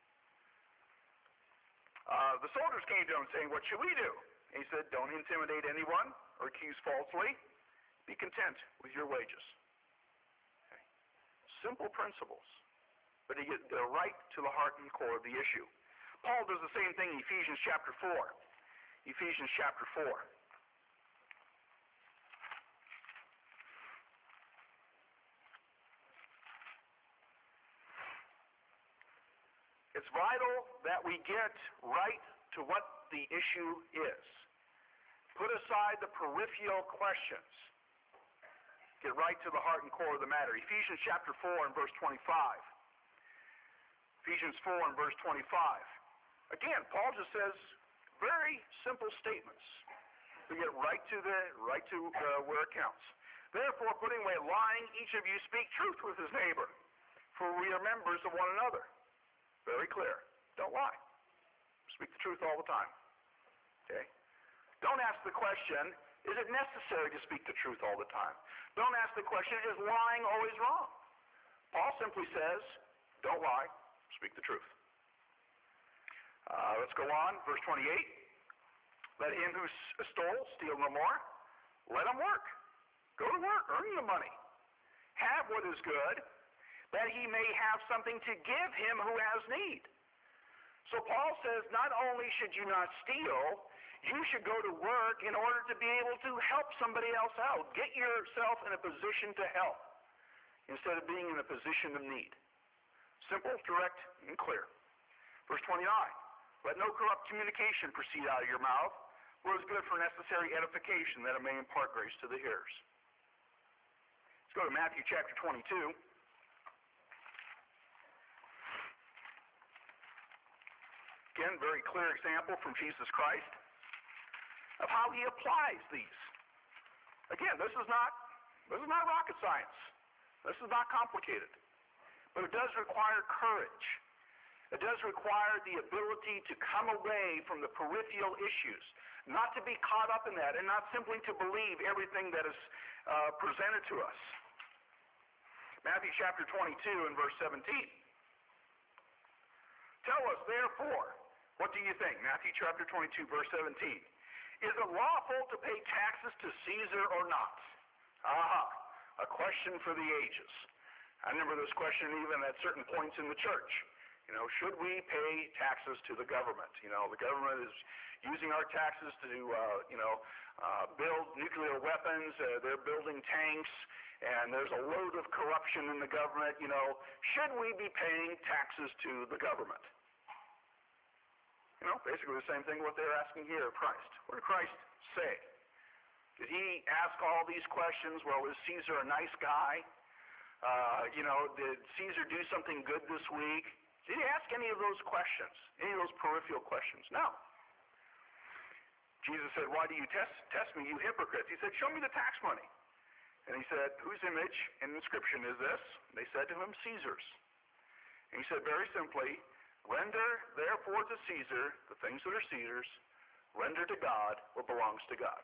Uh, the soldiers came to him saying, what should we do? And he said, don't intimidate anyone or accuse falsely. Be content with your wages. Okay. Simple principles. But he gets right to the heart and core of the issue. Paul does the same thing in Ephesians chapter four. Ephesians chapter four. It's vital that we get right to what the issue is. Put aside the peripheral questions. Get right to the heart and core of the matter. Ephesians chapter four and verse twenty-five. Ephesians four and verse twenty-five. Again, Paul just says very simple statements. We get right to the right to uh, where it counts. Therefore, putting away lying, each of you speak truth with his neighbor, for we are members of one another. Very clear. Don't lie. Speak the truth all the time. Okay? Don't ask the question, is it necessary to speak the truth all the time? Don't ask the question, is lying always wrong? Paul simply says, don't lie, speak the truth. Uh, let's go on. Verse twenty-eight. Let him who stole steal no more. Let him work. Go to work. Earn the money. Have what is good, that he may have something to give him who has need. So Paul says, not only should you not steal, you should go to work in order to be able to help somebody else out. Get yourself in a position to help instead of being in a position of need. Simple, direct, and clear. Verse twenty-nine, let no corrupt communication proceed out of your mouth, what is good for necessary edification, that it may impart grace to the hearers. Let's go to Matthew chapter twenty-two. Again, very clear example from Jesus Christ of how he applies these. Again, this is not this is not rocket science. This is not complicated. But it does require courage. It does require the ability to come away from the peripheral issues, not to be caught up in that, and not simply to believe everything that is uh, presented to us. Matthew chapter twenty-two and verse seventeen. Tell us, therefore, what do you think? Matthew chapter twenty-two, verse seventeen. Is it lawful to pay taxes to Caesar or not? Aha, a question for the ages. I remember this question even at certain points in the church. You know, should we pay taxes to the government? You know, the government is using our taxes to, uh, you know, uh, build nuclear weapons. Uh, they're building tanks, and there's a load of corruption in the government. You know, should we be paying taxes to the government? You know, basically the same thing what they're asking here of Christ. What did Christ say? Did he ask all these questions? Well, is Caesar a nice guy? Uh, you know, did Caesar do something good this week? Did he ask any of those questions? Any of those peripheral questions? No. Jesus said, why do you test, test me, you hypocrites? He said, show me the tax money. And he said, whose image and inscription is this? And they said to him, Caesar's. And he said very simply, render therefore to Caesar the things that are Caesar's, render to God what belongs to God.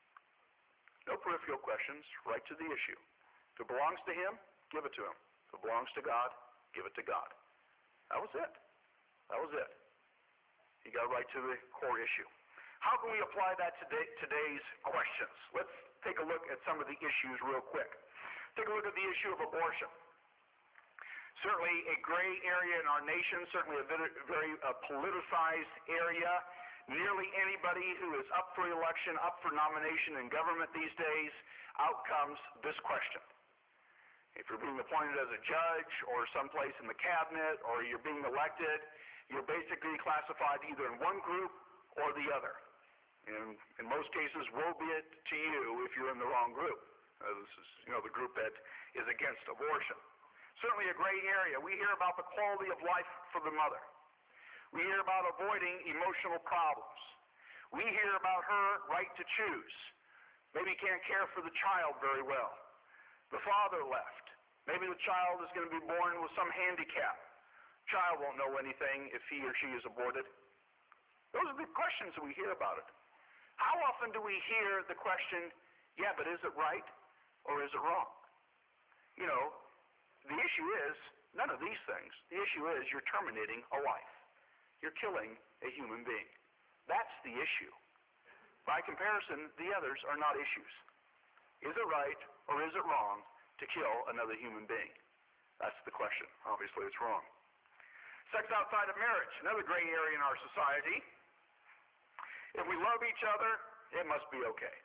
No peripheral questions, right to the issue. If it belongs to him, give it to him. If it belongs to God, give it to God. That was it. That was it. He got right to the core issue. How can we apply that to today, today's questions? Let's take a look at some of the issues real quick. Take a look at the issue of abortion. Certainly a gray area in our nation, certainly a very, very uh, politicized area. Nearly anybody who is up for election, up for nomination in government these days, out comes this question. If you're being appointed as a judge or someplace in the cabinet or you're being elected, you're basically classified either in one group or the other. And in most cases, woe be it to you if you're in the wrong group. Uh, this is, you know, the group that is against abortion. Certainly a gray area. We hear about the quality of life for the mother. We hear about avoiding emotional problems. We hear about her right to choose. Maybe can't care for the child very well. The father left. Maybe the child is going to be born with some handicap. Child won't know anything if he or she is aborted. Those are the questions that we hear about it. How often do we hear the question, yeah, but is it right or is it wrong? You know, the issue is none of these things. The issue is you're terminating a life. You're killing a human being. That's the issue. By comparison, the others are not issues. Is it right or is it wrong to kill another human being? That's the question. Obviously, it's wrong. Sex outside of marriage, another gray area in our society. If we love each other, it must be okay.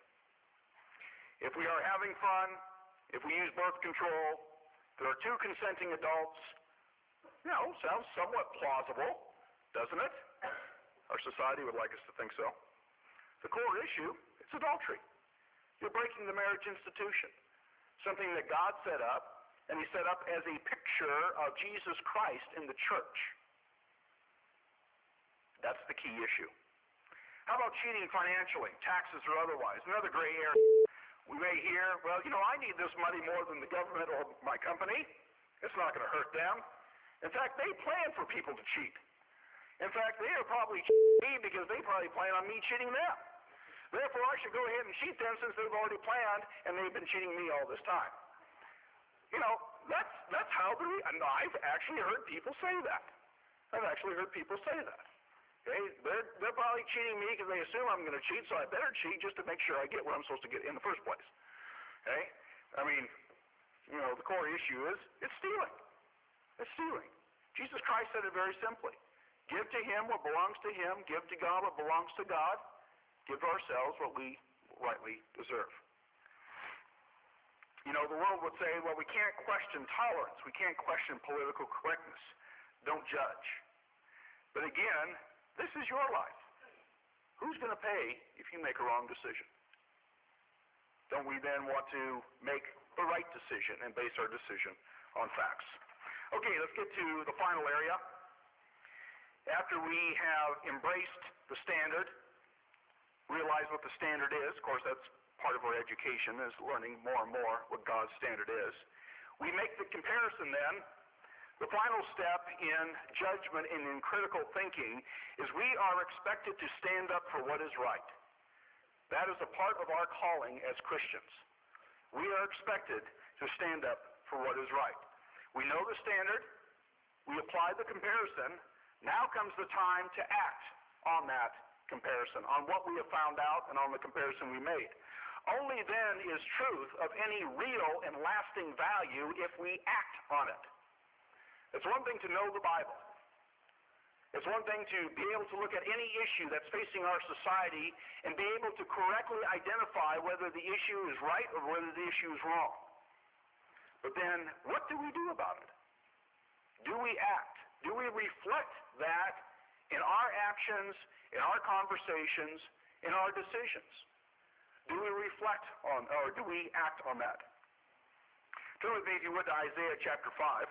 If we are having fun, if we use birth control, there are two consenting adults, you know, sounds somewhat plausible, doesn't it? Our society would like us to think so. The core issue, it's adultery. You're breaking the marriage institution, something that God set up, and he set up as a picture of Jesus Christ in the church. That's the key issue. How about cheating financially, taxes or otherwise? Another gray area. We may hear, well, you know, I need this money more than the government or my company. It's not going to hurt them. In fact, they plan for people to cheat. In fact, they are probably cheating me because they probably plan on me cheating them. Therefore, I should go ahead and cheat them since they've already planned and they've been cheating me all this time. You know, that's that's how the, and I've actually heard people say that. I've actually heard people say that. Okay, they're, they're probably cheating me because they assume I'm going to cheat, so I better cheat just to make sure I get what I'm supposed to get in the first place. Okay? I mean, you know, the core issue is, it's stealing. It's stealing. Jesus Christ said it very simply. Give to him what belongs to him. Give to God what belongs to God. Give to ourselves what we rightly deserve. You know, the world would say, well, we can't question tolerance. We can't question political correctness. Don't judge. But again, this is your life. Who's going to pay if you make a wrong decision? Don't we then want to make the right decision and base our decision on facts? Okay, let's get to the final area. After we have embraced the standard, realize what the standard is, of course that's part of our education, is learning more and more what God's standard is. We make the comparison then. The final step in judgment and in critical thinking is we are expected to stand up for what is right. That is a part of our calling as Christians. We are expected to stand up for what is right. We know the standard. We apply the comparison. Now comes the time to act on that comparison, on what we have found out and on the comparison we made. Only then is truth of any real and lasting value if we act on it. It's one thing to know the Bible. It's one thing to be able to look at any issue that's facing our society and be able to correctly identify whether the issue is right or whether the issue is wrong. But then, what do we do about it? Do we act? Do we reflect that in our actions, in our conversations, in our decisions? Do we reflect on, or do we act on that? Turn with me, if you would, to Isaiah chapter five.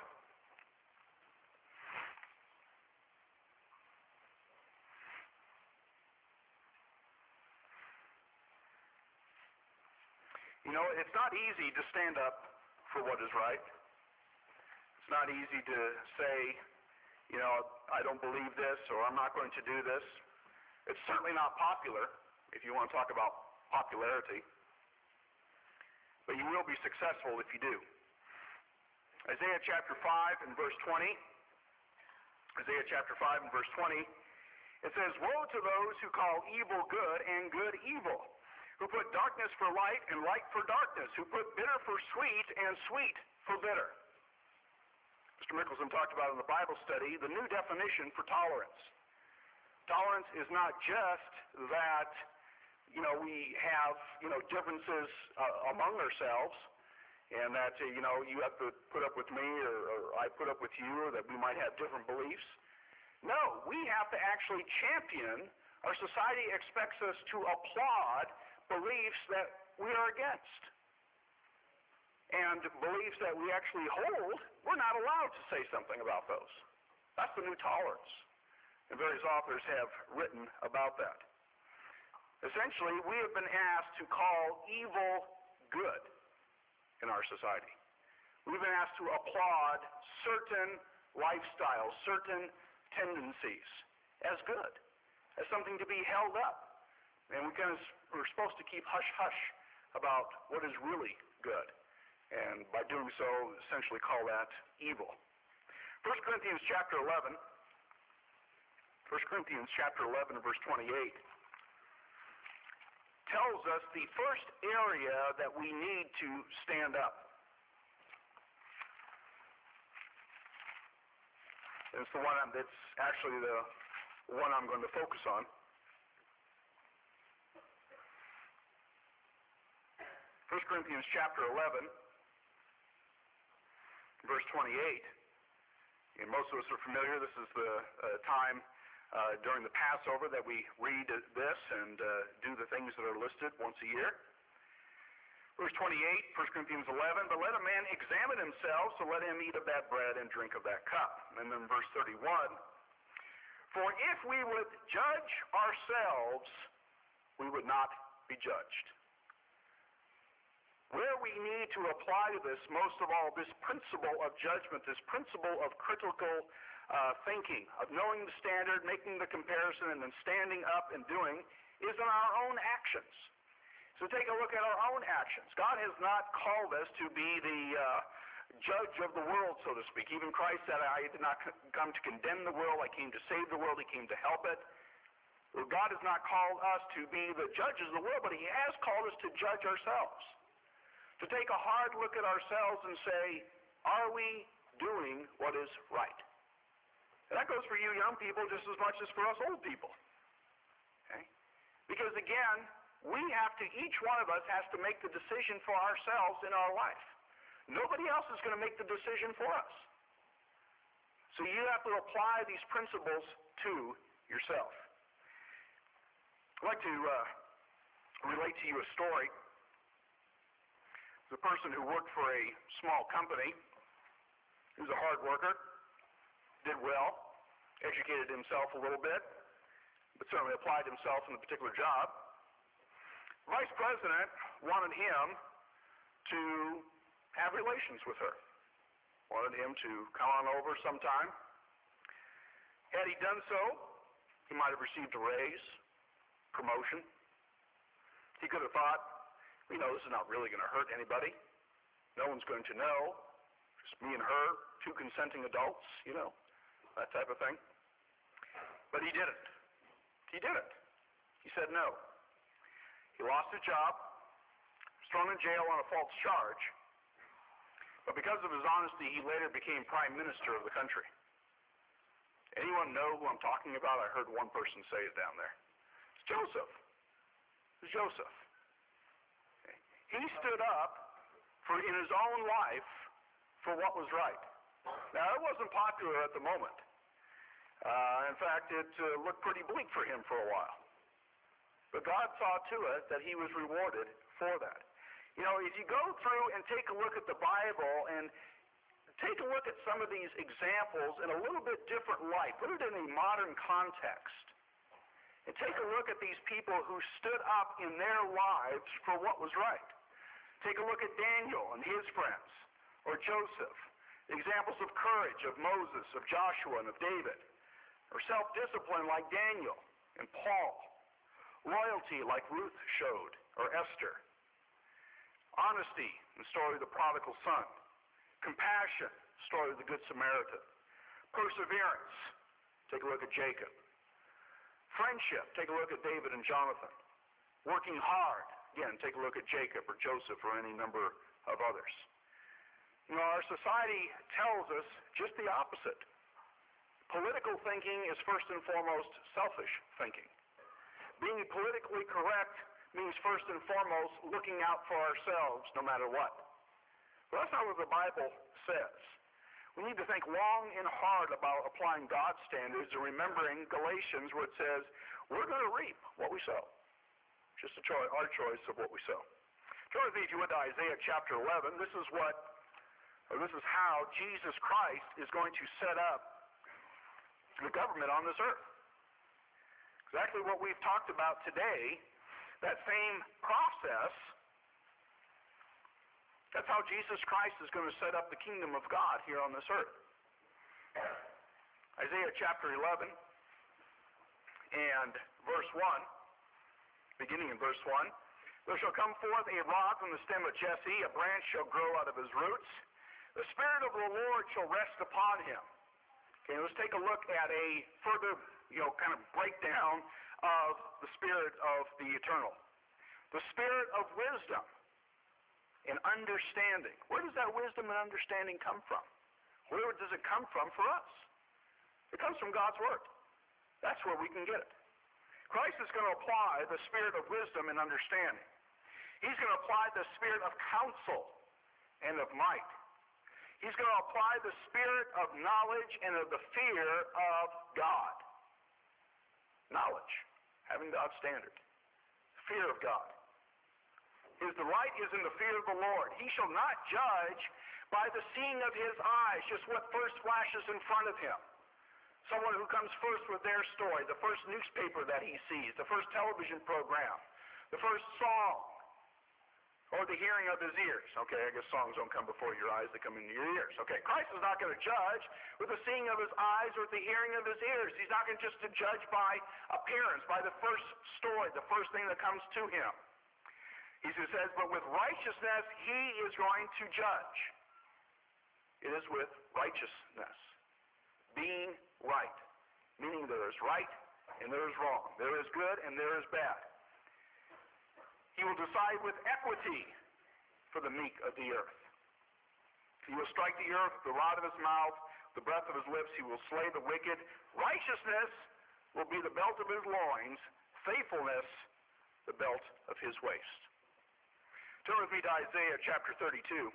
You know, it's not easy to stand up for what is right. It's not easy to say, you know, I don't believe this, or I'm not going to do this. It's certainly not popular, if you want to talk about popularity. But you will be successful if you do. Isaiah chapter five and verse twenty. Isaiah chapter five and verse twenty. It says, "Woe to those who call evil good and good evil, who put darkness for light and light for darkness, who put bitter for sweet and sweet for bitter." Mister Mickelson talked about in the Bible study the new definition for tolerance. Tolerance is not just that, you know, we have, you know, differences uh, among ourselves, and that, uh, you know, you have to put up with me, or, or I put up with you, or that we might have different beliefs. No, we have to actually champion. Our society expects us to applaud beliefs that we are against. And beliefs that we actually hold, we're not allowed to say something about those. That's the new tolerance. And various authors have written about that. Essentially, we have been asked to call evil good in our society. We've been asked to applaud certain lifestyles, certain tendencies as good, as something to be held up. And we kind of, we're supposed to keep hush-hush about what is really good. And by doing so, essentially call that evil. First Corinthians chapter eleven, First Corinthians chapter eleven, verse twenty-eight, tells us the first area that we need to stand up. It's the one I'm, that's actually the one I'm going to focus on. First Corinthians chapter eleven, verse twenty-eight. And most of us are familiar. This is the uh, time uh, during the Passover that we read this and uh, do the things that are listed once a year. Verse twenty-eight, First Corinthians eleven, "But let a man examine himself, so let him eat of that bread and drink of that cup." And then verse thirty-one, "For if we would judge ourselves, we would not be judged." Where we need to apply to this, most of all, this principle of judgment, this principle of critical uh, thinking, of knowing the standard, making the comparison, and then standing up and doing, is in our own actions. So take a look at our own actions. God has not called us to be the uh, judge of the world, so to speak. Even Christ said, "I did not come to condemn the world, I came to save the world, He came to help it." Well, God has not called us to be the judges of the world, but He has called us to judge ourselves. To take a hard look at ourselves and say, are we doing what is right? And that goes for you young people just as much as for us old people. Okay? Because again, we have to, each one of us has to make the decision for ourselves in our life. Nobody else is going to make the decision for us. So you have to apply these principles to yourself. I'd like to uh, relate to you a story. The person who worked for a small company, he was a hard worker, did well, educated himself a little bit, but certainly applied himself in a particular job. The vice president wanted him to have relations with her, wanted him to come on over sometime. Had he done so, he might have received a raise, promotion. He could have thought, you know, this is not really going to hurt anybody. No one's going to know. Just me and her, two consenting adults, you know, that type of thing. But he didn't. He didn't. He said no. He lost his job, was thrown in jail on a false charge, but because of his honesty, he later became prime minister of the country. Anyone know who I'm talking about? I heard one person say it down there. It's Joseph. It's Joseph. Okay. He stood up for in his own life for what was right. Now, it wasn't popular at the moment. Uh, in fact, it uh, looked pretty bleak for him for a while. But God saw to it that he was rewarded for that. You know, if you go through and take a look at the Bible and take a look at some of these examples in a little bit different light, put it in a modern context, and take a look at these people who stood up in their lives for what was right. Take a look at Daniel and his friends, or Joseph, examples of courage of Moses, of Joshua, and of David, or self-discipline like Daniel and Paul, loyalty like Ruth showed, or Esther, honesty, the story of the prodigal son, compassion, story of the Good Samaritan, perseverance, take a look at Jacob, friendship, take a look at David and Jonathan, working hard, again, take a look at Jacob or Joseph or any number of others. You know, our society tells us just the opposite. Political thinking is first and foremost selfish thinking. Being politically correct means first and foremost looking out for ourselves no matter what. Well, that's not what the Bible says. We need to think long and hard about applying God's standards and remembering Galatians where it says, we're going to reap what we sow. Just a cho- our choice of what we sow. Turn with me, if you would, to Isaiah chapter eleven. This is what, or this is how Jesus Christ is going to set up the government on this earth. Exactly what we've talked about today, that same process, that's how Jesus Christ is going to set up the kingdom of God here on this earth. Isaiah chapter eleven and verse one, beginning in verse one, there shall come forth a rod from the stem of Jesse, a branch shall grow out of his roots. The Spirit of the Lord shall rest upon him. Okay, let's take a look at a further, you know, kind of breakdown of the Spirit of the Eternal. The Spirit of wisdom and understanding. Where does that wisdom and understanding come from? Where does it come from for us? It comes from God's Word. That's where we can get it. Christ is going to apply the Spirit of wisdom and understanding. He's going to apply the Spirit of counsel and of might. He's going to apply the spirit of knowledge and of the fear of God. Knowledge, having God's standard. Fear of God. His delight is in the fear of the Lord. He shall not judge by the seeing of his eyes, just what first flashes in front of him. Someone who comes first with their story, the first newspaper that he sees, the first television program, the first song, or the hearing of his ears. Okay, I guess songs don't come before your eyes, they come into your ears. Okay, Christ is not going to judge with the seeing of his eyes or the hearing of his ears. He's not going to just to judge by appearance, by the first story, the first thing that comes to him. He says, but with righteousness he is going to judge. It is with righteousness. Being right. Meaning there is right and there is wrong. There is good and there is bad. He will decide with equity for the meek of the earth. He will strike the earth with the rod of his mouth, the breath of his lips. He will slay the wicked. Righteousness will be the belt of his loins. Faithfulness, the belt of his waist. Turn with me to Isaiah chapter thirty-two.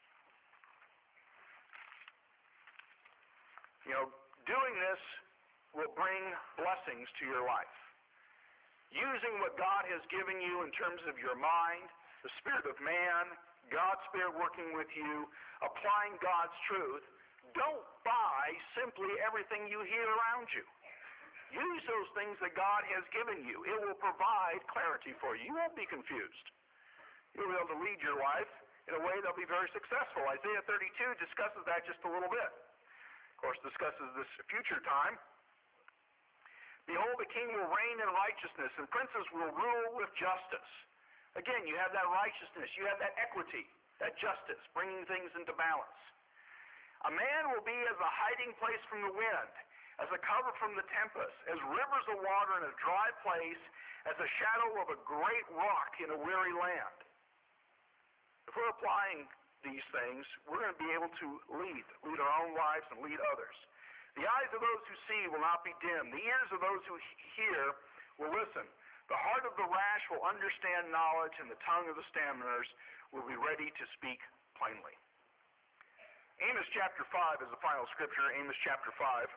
You know, doing this will bring blessings to your life. Using what God has given you in terms of your mind, the spirit of man, God's Spirit working with you, applying God's truth. Don't buy simply everything you hear around you. Use those things that God has given you. It will provide clarity for you. You won't be confused. You'll be able to lead your life in a way that'll be very successful. Isaiah thirty-two discusses that just a little bit. Of course, discusses this future time. Behold, the king will reign in righteousness, and princes will rule with justice. Again, you have that righteousness, you have that equity, that justice, bringing things into balance. A man will be as a hiding place from the wind, as a cover from the tempest, as rivers of water in a dry place, as a shadow of a great rock in a weary land. If we're applying these things, we're going to be able to lead, lead our own lives and lead others. The eyes of those who see will not be dim. The ears of those who hear will listen. The heart of the rash will understand knowledge, and the tongue of the stammerers will be ready to speak plainly. Amos chapter five is the final scripture. Amos chapter five.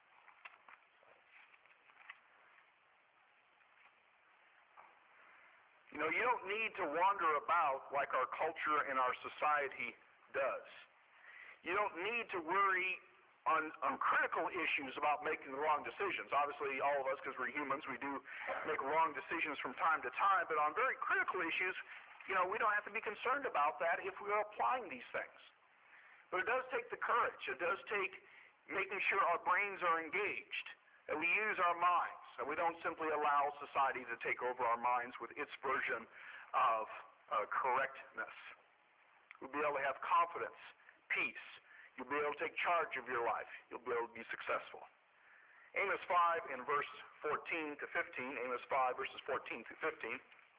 You know, you don't need to wander about like our culture and our society does. You don't need to worry on, on critical issues about making the wrong decisions. Obviously, all of us, because we're humans, we do make wrong decisions from time to time, but on very critical issues, you know, we don't have to be concerned about that if we're applying these things. But it does take the courage. It does take making sure our brains are engaged, that we use our minds, that we don't simply allow society to take over our minds with its version of uh, correctness. We'll be able to have confidence, peace. You'll be able to take charge of your life. You'll be able to be successful. Amos five in verse fourteen to fifteen, Amos five verses fourteen to fifteen.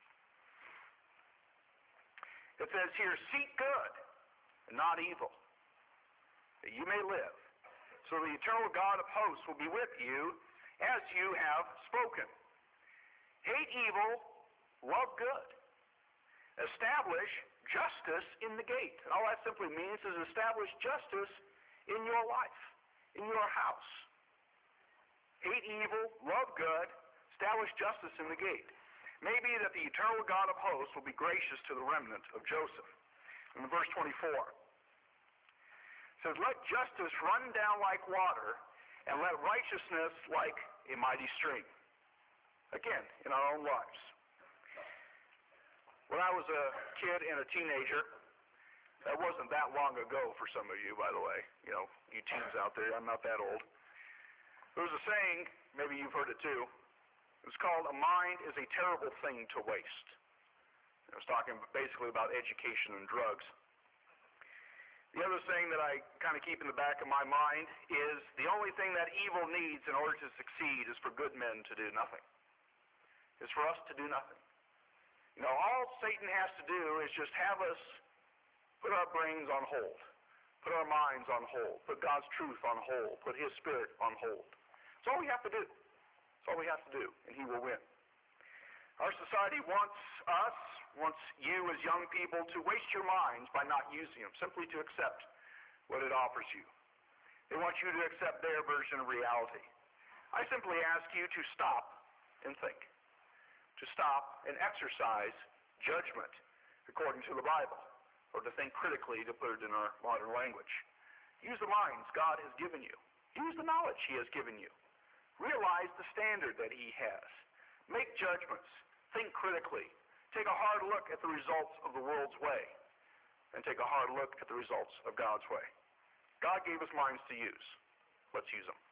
It says here, seek good and not evil, that you may live. So the eternal God of hosts will be with you as you have spoken. Hate evil, love good. Establish justice in the gate. And all that simply means is establish justice in your life, in your house. Hate evil, love good, establish justice in the gate. Maybe that the eternal God of hosts will be gracious to the remnant of Joseph. In verse twenty-four, it says, let justice run down like water, and let righteousness like a mighty stream. Again, in our own lives. When I was a kid and a teenager, that wasn't that long ago for some of you, by the way. You know, you teens out there, I'm not that old. There was a saying, maybe you've heard it too. It was called, a mind is a terrible thing to waste. It was talking basically about education and drugs. The other thing that I kind of keep in the back of my mind is the only thing that evil needs in order to succeed is for good men to do nothing. It's for us to do nothing. You know, all Satan has to do is just have us put our brains on hold, put our minds on hold, put God's truth on hold, put His Spirit on hold. That's all we have to do. That's all we have to do, and He will win. Our society wants us, wants you as young people to waste your minds by not using them, simply to accept what it offers you. They want you to accept their version of reality. I simply ask you to stop and think. To stop and exercise judgment according to the Bible, or to think critically, to put it in our modern language. Use the minds God has given you. Use the knowledge He has given you. Realize the standard that He has. Make judgments. Think critically. Take a hard look at the results of the world's way, and take a hard look at the results of God's way. God gave us minds to use. Let's use them.